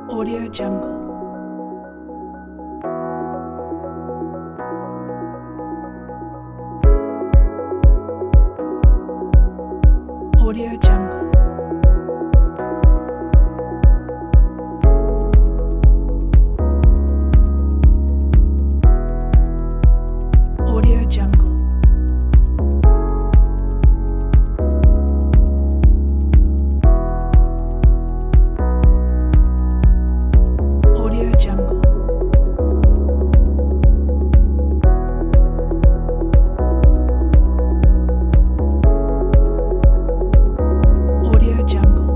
Audio Jungle. Audio Jungle. Audio Jungle. Audio Jungle. Audio Jungle.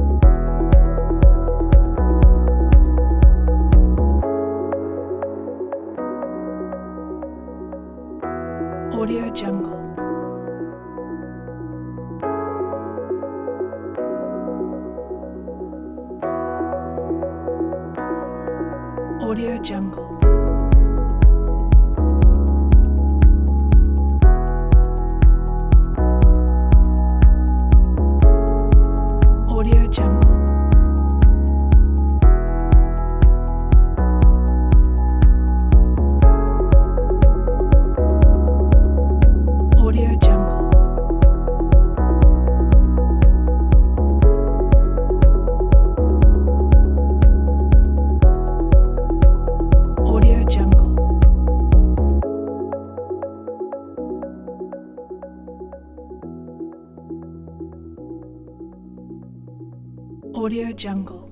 Audio Jungle. Audio Jungle. Audio Jungle. Audio Jungle. Audio Jungle. Audio Jungle.